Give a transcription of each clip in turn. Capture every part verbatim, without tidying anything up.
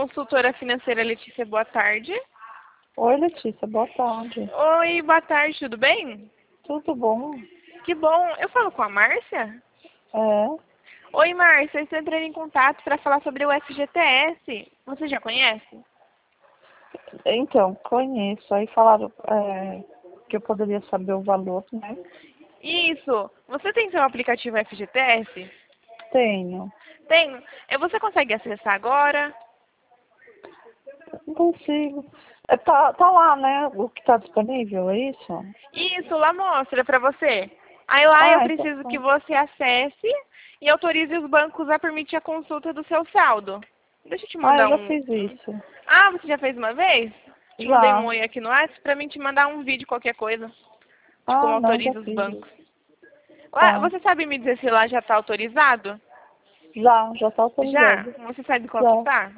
consultora financeira Letícia, boa tarde. Oi, Letícia, boa tarde. Oi, boa tarde, tudo bem? Tudo bom? Que bom. Eu falo com a Márcia? É. Oi, Márcia, eu estou entrando em contato para falar sobre o F G T S. Você já conhece? Então, conheço. Aí falaram é, que eu poderia saber o valor, né? Isso. Você tem seu aplicativo F G T S? Tenho. Tem. Eh, Você consegue acessar agora? Não consigo. É, tá, tá lá, né? O que tá disponível, é isso? Isso, lá mostra para você. Aí lá eu Ah, então preciso que tá. você acesse e autorize os bancos a permitir a consulta do seu saldo. Deixa eu te Ah, eu mandar já um... fiz isso. Ah, você já fez uma vez? Te mandei um Já. oi aqui no WhatsApp para mim te mandar um vídeo, qualquer coisa, de como Ah, não, já autoriza os fiz bancos. isso. Lá, Tá. você sabe me dizer se lá já está autorizado? Já, já tá Já? autorizado. Você sabe qual que Já. tá?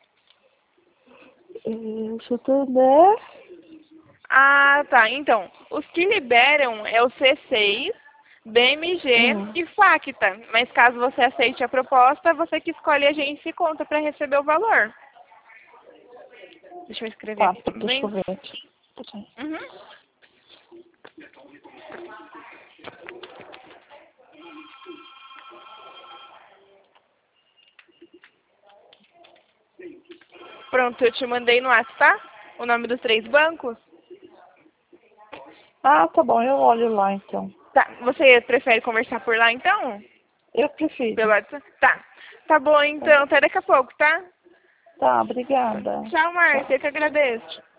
Eh, Deixa eu entender. Ah, tá. Então, os que liberam é o C seis, B M G Hum. e Facta. Mas caso você aceite a proposta, você que escolhe a agência e conta para receber o valor. Deixa eu escrever Tá, aqui deixa também. eu ver aqui. Uhum. Pronto, eu te mandei no WhatsApp, tá? O nome dos três bancos. Ah, tá bom, eu olho lá então. Tá, você prefere conversar por lá então? Eu prefiro. Pelo WhatsApp? Tá. Tá bom então, até daqui a pouco, tá? Tá, obrigada. Tchau, Márcia, Tchau. eu que agradeço.